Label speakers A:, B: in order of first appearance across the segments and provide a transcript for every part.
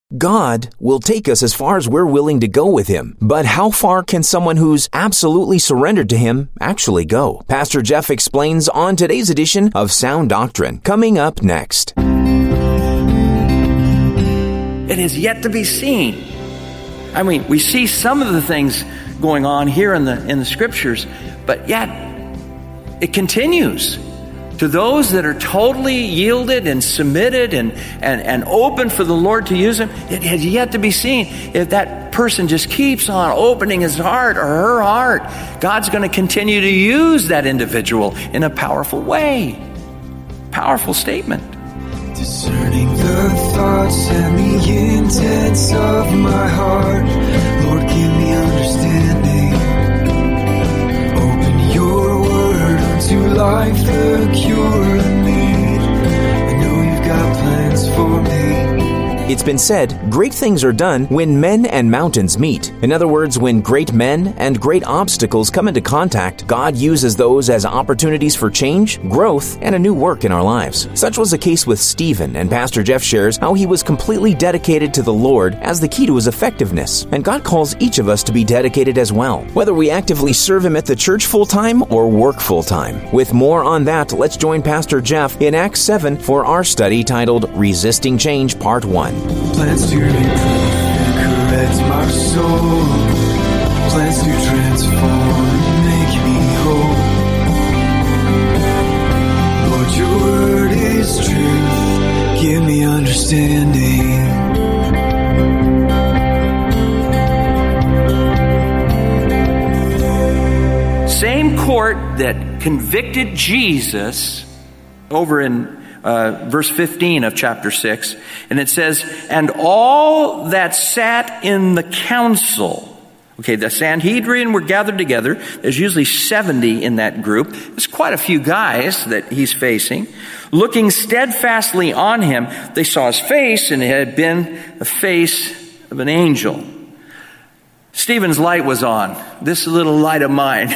A: God will take us as far as we're willing to go with Him. But how far can someone who's absolutely surrendered to Him actually go? Pastor Jeff explains on today's edition of Sound Doctrine, coming up next.
B: It is yet to be seen. I mean, we see some of the things going on here in the Scriptures, but yet it continues. To those that are totally yielded and submitted and open for the Lord to use them, it has yet to be seen if that person just keeps on opening his heart or her heart. God's going to continue to use that individual in a powerful way. Powerful statement.
C: Discerning the thoughts and the intents of my heart, Lord, give me understanding. Open your word unto life, the cure in need. I know you've got plans for me.
A: It's been said, great things are done when men and mountains meet. In other words, when great men and great obstacles come into contact, God uses those as opportunities for change, growth, and a new work in our lives. Such was the case with Stephen, and Pastor Jeff shares how he was completely dedicated to the Lord as the key to his effectiveness. And God calls each of us to be dedicated as well, whether we actively serve Him at the church full-time or work full-time. With more on that, let's join Pastor Jeff in Acts 7 for our study titled Resisting Change Part 1.
C: Plans to improve and correct my soul. Plans to transform and make me whole. Lord, your word is truth. Give me understanding.
B: Same court that convicted Jesus over in verse 15 of chapter 6, and it says, and all that sat in the council. Okay, the Sanhedrin were gathered together. There's usually 70 in that group. There's quite a few guys that he's facing. Looking steadfastly on him, they saw his face, and it had been the face of an angel. Stephen's light was on. This little light of mine.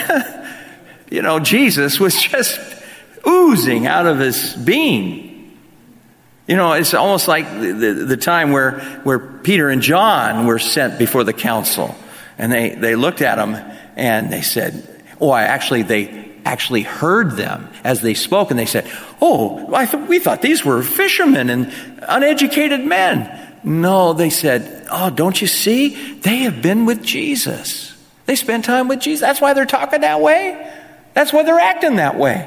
B: Jesus was just oozing out of his being. It's almost like the time where Peter and John were sent before the council, and they looked at him and they said, they actually heard them as they spoke, and they said, we thought these were fishermen and uneducated men. No, they said, don't you see? They have been with Jesus. They spent time with Jesus. That's why they're talking that way. That's why they're acting that way.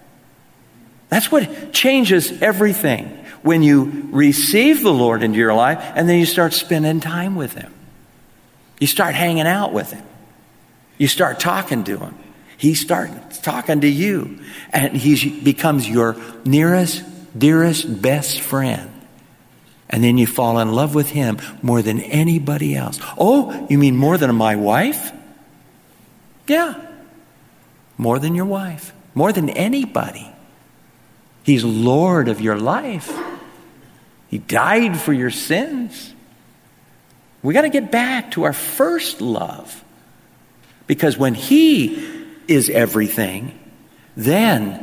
B: That's what changes everything when you receive the Lord into your life and then you start spending time with Him. You start hanging out with Him. You start talking to Him. He starts talking to you. And He becomes your nearest, dearest, best friend. And then you fall in love with Him more than anybody else. Oh, you mean more than my wife? Yeah. More than your wife. More than anybody. He's Lord of your life. He died for your sins. We got to get back to our first love. Because when He is everything, then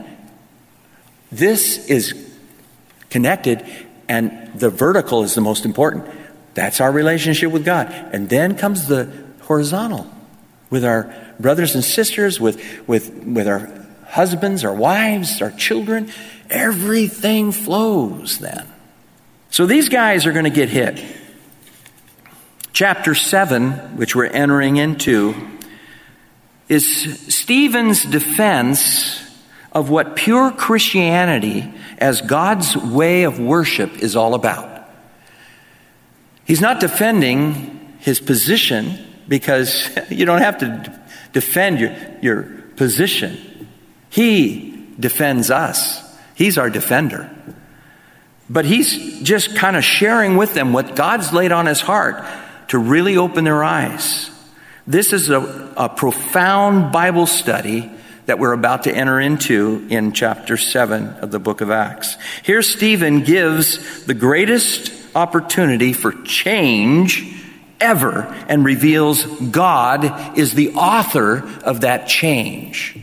B: this is connected, and the vertical is the most important. That's our relationship with God. And then comes the horizontal with our brothers and sisters, with our husbands, our wives, our children. Everything flows then. So these guys are going to get hit. Chapter 7, which we're entering into, is Stephen's defense of what pure Christianity as God's way of worship is all about. He's not defending his position, because you don't have to defend your position. He defends us. He's our defender. But he's just kind of sharing with them what God's laid on his heart to really open their eyes. This is a profound Bible study that we're about to enter into in chapter 7 of the book of Acts. Here Stephen gives the greatest opportunity for change ever and reveals God is the author of that change.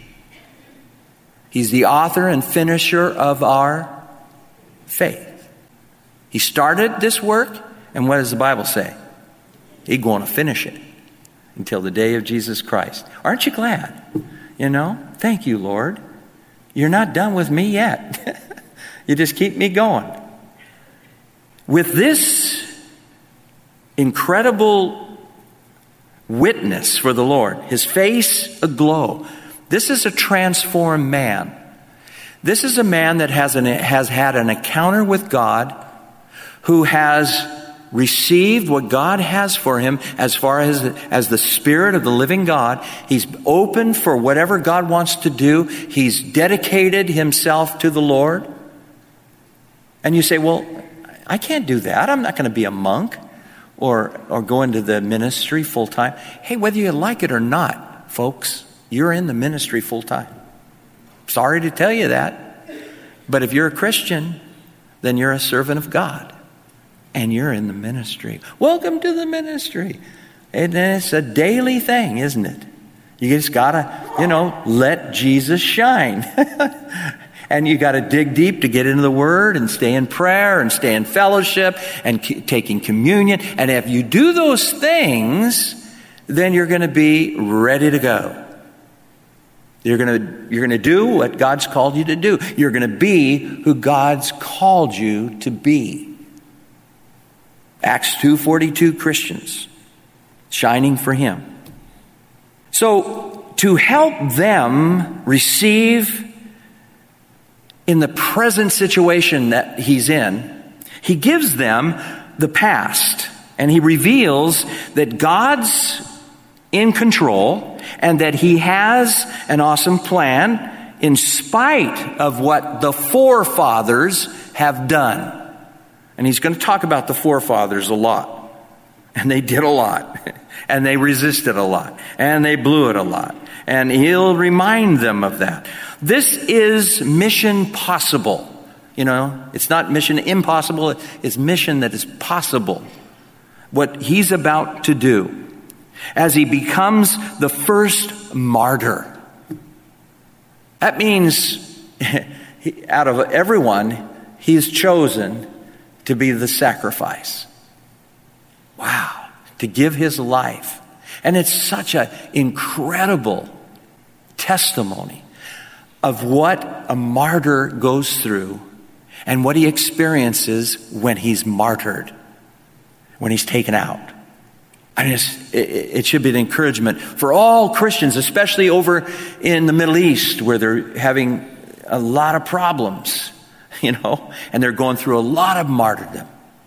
B: He's the author and finisher of our faith. He started this work, And what does the Bible say? He's going to finish it until the day of Jesus Christ. Aren't you glad? Thank you, Lord. You're not done with me yet. You just keep me going. With this incredible witness for the Lord, his face aglow. This is a transformed man. This is a man that has had an encounter with God, who has received what God has for him as far as the Spirit of the living God. He's open for whatever God wants to do. He's dedicated himself to the Lord. And you say, well, I can't do that. I'm not going to be a monk or go into the ministry full time. Hey, whether you like it or not, folks, you're in the ministry full time. Sorry to tell you that. But if you're a Christian, then you're a servant of God. And you're in the ministry. Welcome to the ministry. And it's a daily thing, isn't it? You just got to, let Jesus shine. And you got to dig deep to get into the Word and stay in prayer and stay in fellowship and taking communion. And if you do those things, then you're going to be ready to go. You're going to do what God's called you to do. You're going to be who God's called you to be. Acts 2:42 Christians shining for him. So to help them receive in the present situation that he's in, he gives them the past, and he reveals that God's in control and that he has an awesome plan in spite of what the forefathers have done. And he's going to talk about the forefathers a lot. And they did a lot. And they resisted a lot. And they blew it a lot. And he'll remind them of that. This is mission possible. It's not mission impossible. It's mission that is possible. What he's about to do as he becomes the first martyr. That means out of everyone, he's chosen to be the sacrifice. Wow. To give his life. And it's such an incredible testimony of what a martyr goes through and what he experiences when he's martyred, when he's taken out. And it should be an encouragement for all Christians, especially over in the Middle East where they're having a lot of problems. And they're going through a lot of martyrdom.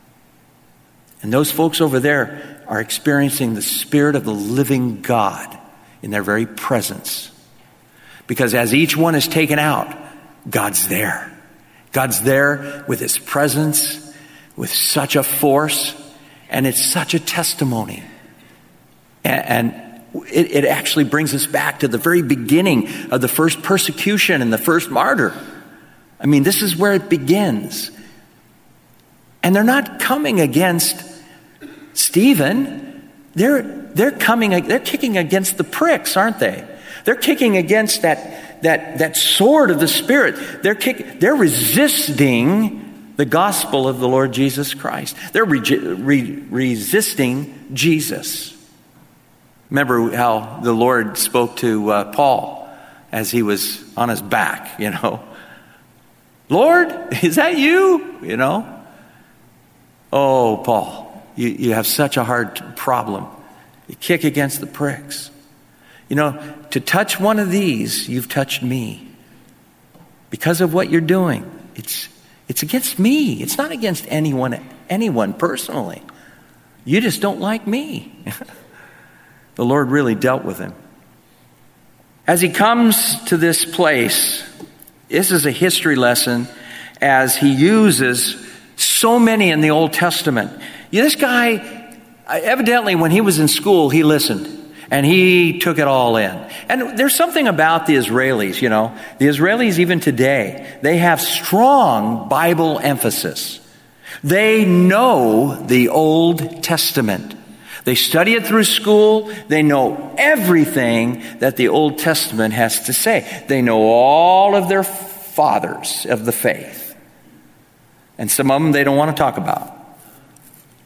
B: And those folks over there are experiencing the Spirit of the living God in their very presence. Because as each one is taken out, God's there. God's there with his presence, with such a force, and it's such a testimony. And it actually brings us back to the very beginning of the first persecution and the first martyr. I mean, this is where it begins. And they're not coming against Stephen. They're kicking against the pricks, aren't they? They're kicking against that sword of the Spirit. They're resisting the gospel of the Lord Jesus Christ. They're resisting Jesus. Remember how the Lord spoke to Paul as he was on his back, Lord, is that you? Oh, Paul, you have such a hard problem. You kick against the pricks. To touch one of these, you've touched me. Because of what you're doing, it's against me. It's not against anyone personally. You just don't like me. The Lord really dealt with him. As he comes to this place, this is a history lesson as he uses so many in the Old Testament. This guy, evidently when he was in school, he listened. And he took it all in. And there's something about the Israelis, The Israelis even today, they have strong Bible emphasis. They know the Old Testament. They study it through school. They know everything that the Old Testament has to say. They know all of their fathers of the faith. And some of them they don't want to talk about.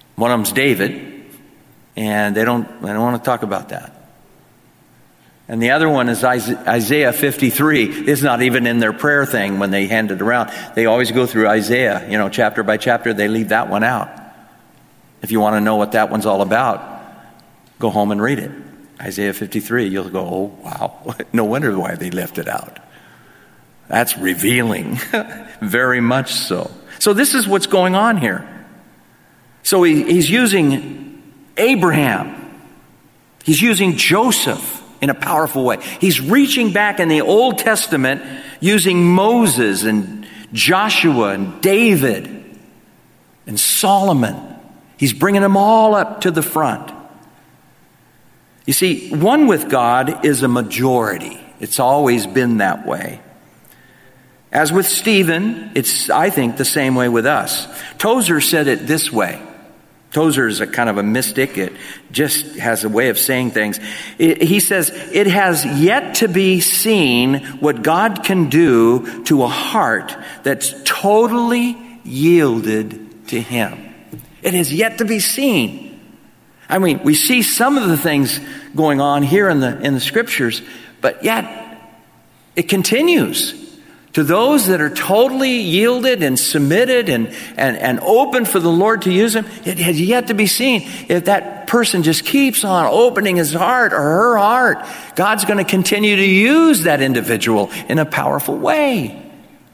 B: One of them's David, and they don't want to talk about that. And the other one is Isaiah 53. It's not even in their prayer thing when they hand it around. They always go through Isaiah, chapter by chapter. They leave that one out. If you want to know what that one's all about, go home and read it. Isaiah 53, you'll go, oh, wow. No wonder why they left it out. That's revealing. Very much so. So this is what's going on here. So he's using Abraham. He's using Joseph in a powerful way. He's reaching back in the Old Testament using Moses and Joshua and David and Solomon. He's bringing them all up to the front. You see, one with God is a majority. It's always been that way. As with Stephen, it's, I think, the same way with us. Tozer said it this way. Tozer is a kind of a mystic. It just has a way of saying things. He says, it has yet to be seen what God can do to a heart that's totally yielded to Him. It has yet to be seen. I mean, we see some of the things going on here in the scriptures, but yet it continues. To those that are totally yielded and submitted and open for the Lord to use them, it has yet to be seen. If that person just keeps on opening his heart or her heart, God's going to continue to use that individual in a powerful way.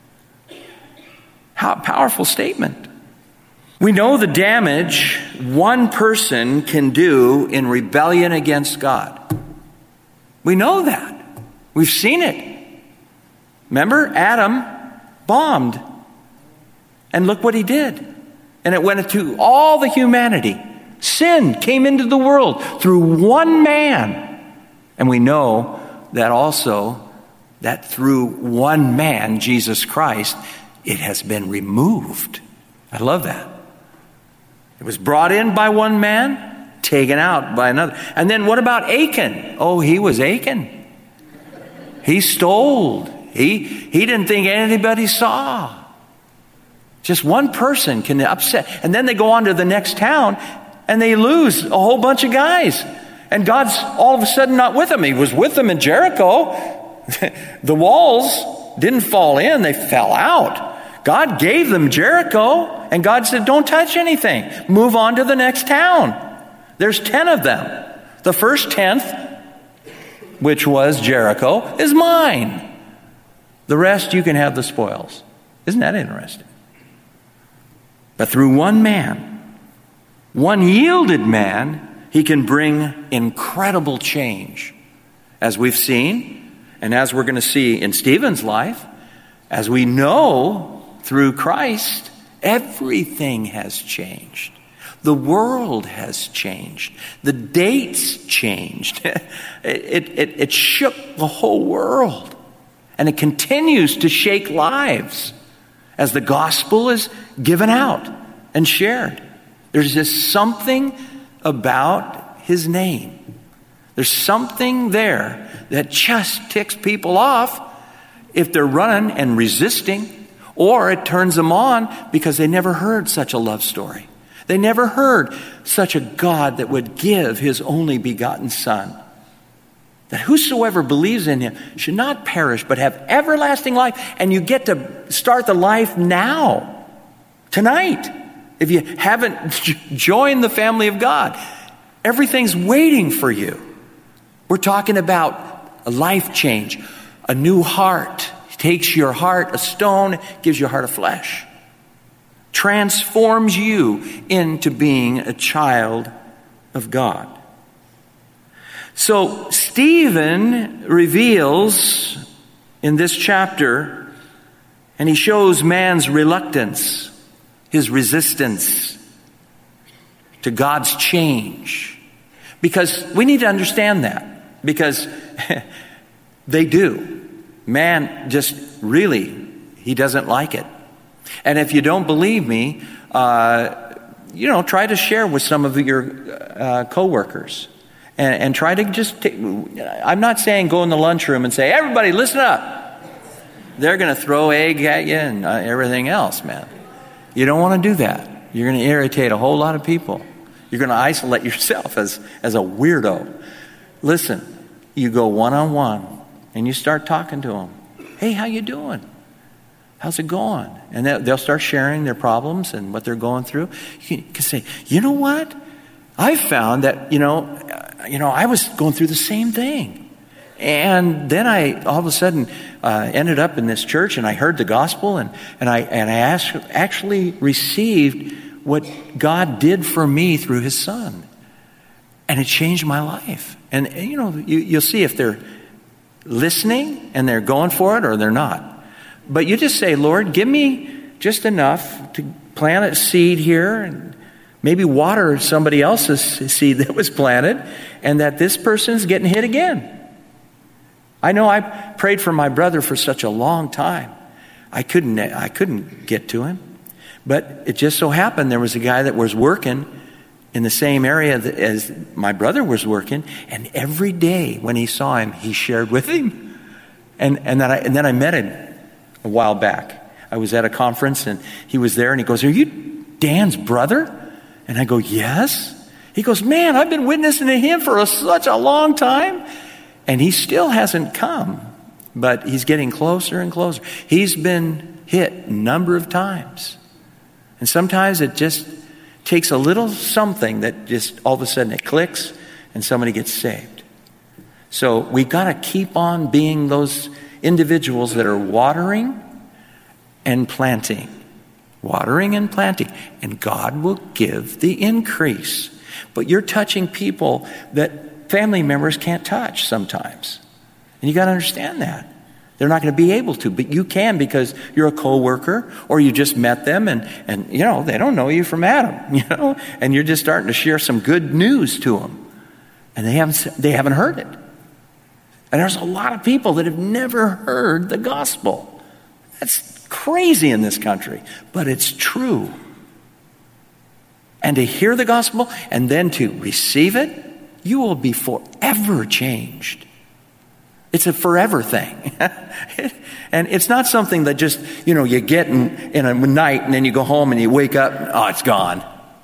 B: How powerful statement. We know the damage one person can do in rebellion against God. We know that. We've seen it. Remember, Adam bombed. And look what he did. And it went to all the humanity. Sin came into the world through one man. And we know that also, that through one man, Jesus Christ, it has been removed. I love that. It was brought in by one man, taken out by another. And then what about Achan? Oh, he was Achan. He stole. He didn't think anybody saw. Just one person can upset. And then they go on to the next town and they lose a whole bunch of guys. And God's all of a sudden not with them. He was with them in Jericho. The walls didn't fall in. They fell out. God gave them Jericho. And God said, don't touch anything. Move on to the next town. There's 10 of them. The first 10th, which was Jericho, is mine. The rest, you can have the spoils. Isn't that interesting? But through one man, one yielded man, he can bring incredible change. As we've seen, and as we're going to see in Stephen's life, as we know through Christ, everything has changed. The world has changed. The dates changed. It shook the whole world. And it continues to shake lives as the gospel is given out and shared. There's just something about His name. There's something there that just ticks people off if they're running and resisting, or it turns them on because they never heard such a love story. They never heard such a God that would give His only begotten Son. That whosoever believes in Him should not perish, but have everlasting life. And you get to start the life now, tonight. If you haven't joined the family of God, everything's waiting for you. We're talking about a life change, a new heart. He takes your heart, a stone, gives you a heart of flesh. Transforms you into being a child of God. So Stephen reveals in this chapter, and he shows man's reluctance, his resistance to God's change. Because we need to understand that. Because they do. Man just really, he doesn't like it. And if you don't believe me, try to share with some of your coworkers. And try to just I'm not saying go in the lunchroom and say, everybody listen up. They're going to throw egg at you and everything else, man. You don't want to do that. You're going to irritate a whole lot of people. You're going to isolate yourself as a weirdo. Listen, you go one-on-one and you start talking to them. Hey, how you doing? How's it going? And they'll start sharing their problems and what they're going through. You can say, you know what? I found that, I was going through the same thing. And then I all of a sudden ended up in this church, and I heard the gospel, and I actually received what God did for me through His Son. And it changed my life. And you'll see if they're listening and they're going for it or they're not. But you just say, Lord, give me just enough to plant a seed here and maybe water somebody else's seed that was planted, and that this person's getting hit again. I know I prayed for my brother for such a long time. I couldn't get to him. But it just so happened there was a guy that was working in the same area as my brother was working, and every day when he saw him, he shared with him. And then I met him a while back. I was at a conference, and he was there, and he goes, "Are you Dan's brother?" And I go, "Yes." He goes, "Man, I've been witnessing to him for such a long time." And he still hasn't come, but he's getting closer and closer. He's been hit a number of times. And sometimes it just takes a little something that just all of a sudden it clicks and somebody gets saved. So we've got to keep on being those individuals that are watering and planting. Watering and planting. And God will give the increase. But you're touching people that family members can't touch sometimes. And you got to understand that. They're not going to be able to, but you can because you're a co-worker or you just met them and they don't know you from Adam, and you're just starting to share some good news to them. And they haven't heard it. And there's a lot of people that have never heard the gospel. That's crazy in this country, but it's true. And to hear the gospel and then to receive it, you will be forever changed. It's a forever thing. And it's not something that just, you get in a night and then you go home and you wake up, oh, it's gone.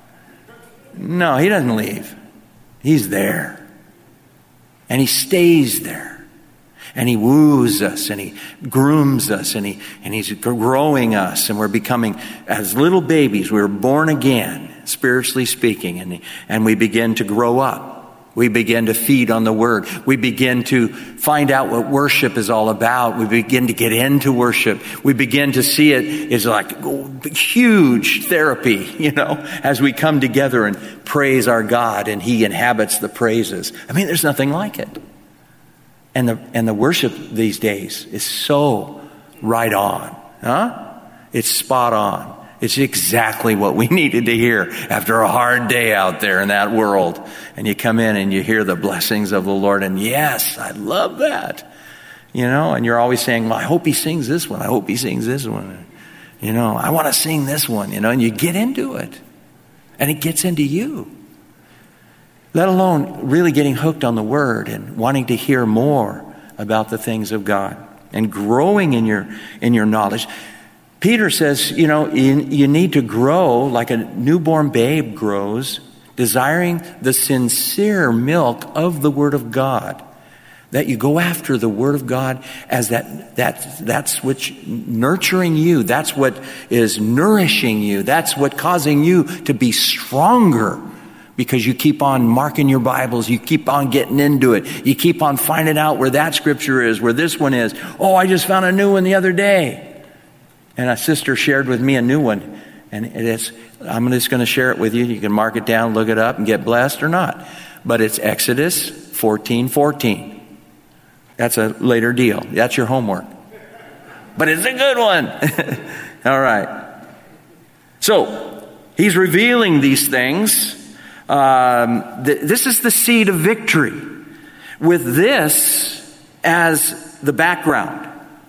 B: No, He doesn't leave. He's there. And He stays there. And He woos us and He grooms us and He's growing us, and we're becoming, as little babies, we're born again, spiritually speaking, and we begin to grow up. We begin to feed on the Word. We begin to find out what worship is all about. We begin to get into worship. We begin to see it as like huge therapy, as we come together and praise our God, and He inhabits the praises. I mean, there's nothing like it. And the worship these days is so right on. It's spot on. It's exactly what we needed to hear after a hard day out there in that world. And you come in and you hear the blessings of the Lord. And yes, I love that. And you're always saying, well, I hope he sings this one. I hope he sings this one. I want to sing this one, and you get into it. And it gets into you. Let alone really getting hooked on the Word and wanting to hear more about the things of God and growing in your knowledge. Peter says, you need to grow like a newborn babe grows, desiring the sincere milk of the Word of God. That you go after the Word of God as that's what's nurturing you. That's what is nourishing you. That's what causing you to be stronger. Because you keep on marking your Bibles. You keep on getting into it. You keep on finding out where that scripture is, where this one is. Oh, I just found a new one the other day. And a sister shared with me a new one. And I'm just going to share it with you. You can mark it down, look it up, and get blessed or not. But it's Exodus 14:14. That's a later deal. That's your homework. But it's a good one. All right. So, he's revealing these things. This is the seed of victory. With this as the background.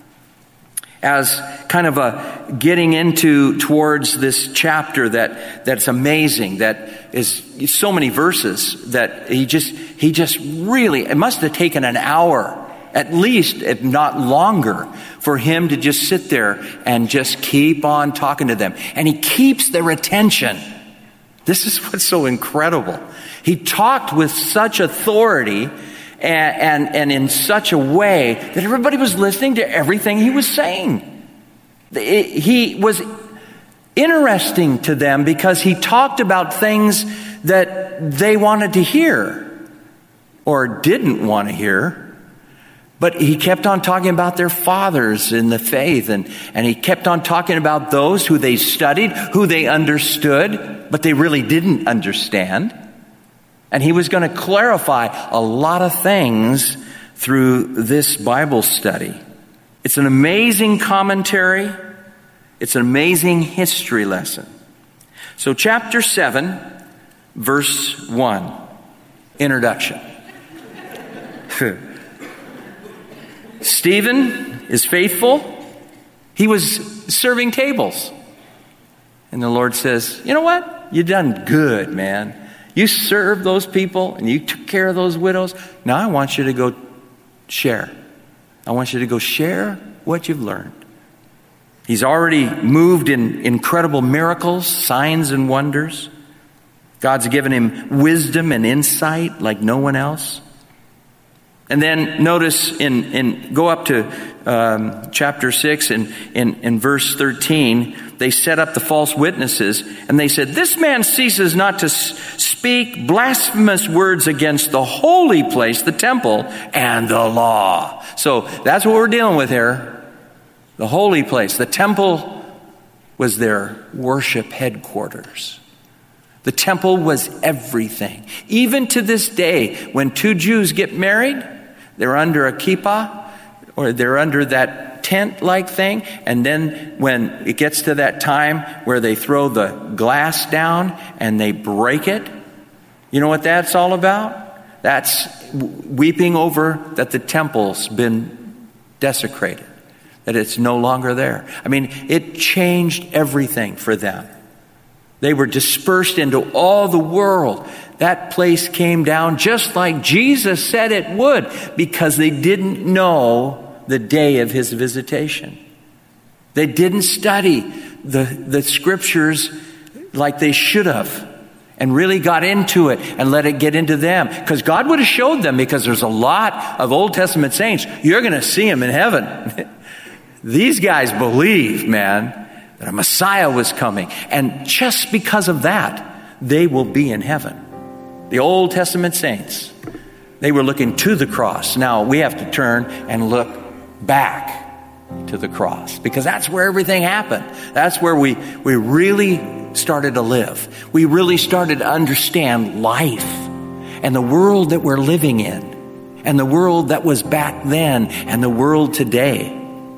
B: As kind of a getting towards this chapter that's amazing, that is so many verses that he just really, it must have taken an hour, at least, if not longer, for him to just sit there and just keep on talking to them. And he keeps their attention. This is what's so incredible. He talked with such authority and in such a way that everybody was listening to everything he was saying. He was interesting to them because he talked about things that they wanted to hear or didn't want to hear. But he kept on talking about their fathers in the faith, and he kept on talking about those who they studied, who they understood, but they really didn't understand. And he was going to clarify a lot of things through this Bible study. It's an amazing commentary. It's an amazing history lesson. So chapter 7, verse 1, introduction. Stephen is faithful. He was serving tables. And the Lord says, you know what? You done good, man. You served those people and you took care of those widows. Now I want you to go share. I want you to go share what you've learned. He's already moved in incredible miracles, signs and wonders. God's given him wisdom and insight like no one else. And then notice go up to chapter 6 in verse 13, they set up the false witnesses and they said, this man ceases not to speak blasphemous words against the holy place, the temple, and the law. So that's what we're dealing with here. The holy place, the temple was their worship headquarters. The temple was everything. Even to this day, when two Jews get married, they're under a kippah, or they're under that tent-like thing, and then when it gets to that time where they throw the glass down and they break it, you know what that's all about? That's weeping over that the temple's been desecrated, that it's no longer there. I mean, it changed everything for them. They were dispersed into all the world. That place came down just like Jesus said it would, because they didn't know the day of his visitation. They didn't study the scriptures like they should have and really got into it and let it get into them. Because God would have showed them, because there's a lot of Old Testament saints. You're going to see them in heaven. These guys believe, man, that a Messiah was coming. And just because of that, they will be in heaven. The Old Testament saints, they were looking to the cross. Now we have to turn and look back to the cross, because that's where everything happened. That's where we really started to live. We really started to understand life and the world that we're living in, and the world that was back then and the world today.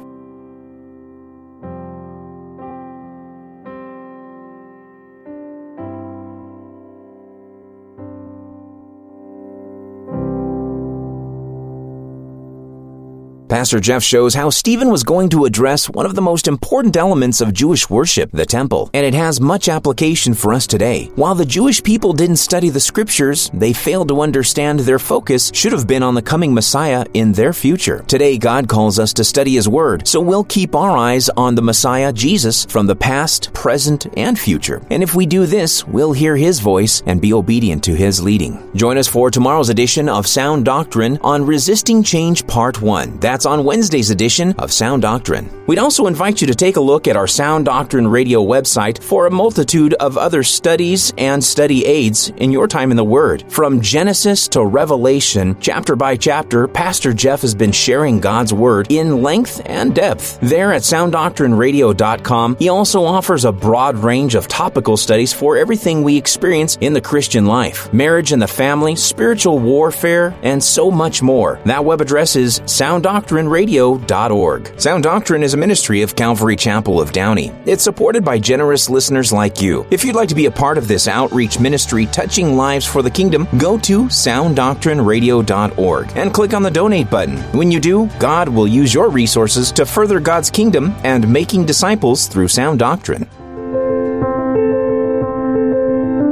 A: Pastor Jeff shows how Stephen was going to address one of the most important elements of Jewish worship, the temple, and it has much application for us today. While the Jewish people didn't study the scriptures, they failed to understand their focus should have been on the coming Messiah in their future. Today, God calls us to study His Word, so we'll keep our eyes on the Messiah, Jesus, from the past, present, and future. And if we do this, we'll hear His voice and be obedient to His leading. Join us for tomorrow's edition of Sound Doctrine on Resisting Change Part 1. That's on Wednesday's edition of Sound Doctrine. We'd also invite you to take a look at our Sound Doctrine Radio website for a multitude of other studies and study aids in your time in the Word. From Genesis to Revelation, chapter by chapter, Pastor Jeff has been sharing God's Word in length and depth. There at SoundDoctrineRadio.com, he also offers a broad range of topical studies for everything we experience in the Christian life, marriage and the family, spiritual warfare, and so much more. That web address is SoundDoctrineRadio.org. Sound Doctrine is a ministry of Calvary Chapel of Downey. It's supported by generous listeners like you. If you'd like to be a part of this outreach ministry touching lives for the kingdom, go to SoundDoctrineRadio.org and click on the donate button. When you do, God will use your resources to further God's kingdom and making disciples through sound doctrine.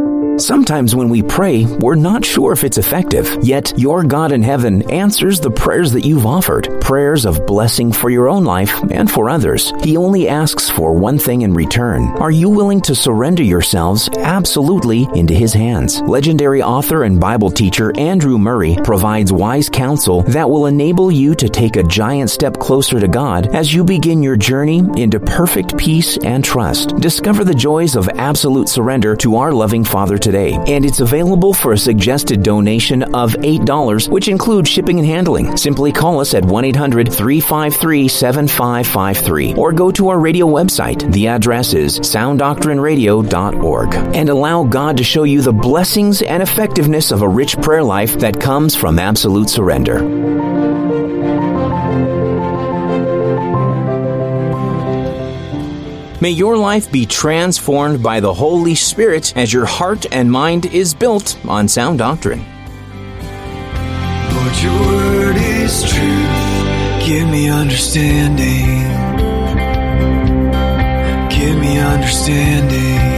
A: Sometimes when we pray, we're not sure if it's effective, yet your God in heaven answers the prayers that you've offered, prayers of blessing for your own life and for others. He only asks for one thing in return. Are you willing to surrender yourselves absolutely into His hands? Legendary author and Bible teacher Andrew Murray provides wise counsel that will enable you to take a giant step closer to God as you begin your journey into perfect peace and trust. Discover the joys of absolute surrender to our loving Father today, and it's available for a suggested donation of $8, which includes shipping and handling. Simply call us at 1-800-353-7553 or go to our radio website. The address is sounddoctrineradio.org, and allow God to show you the blessings and effectiveness of a rich prayer life that comes from absolute surrender. May your life be transformed by the Holy Spirit as your heart and mind is built on sound doctrine.
C: Lord, your word is truth. Give me understanding. Give me understanding.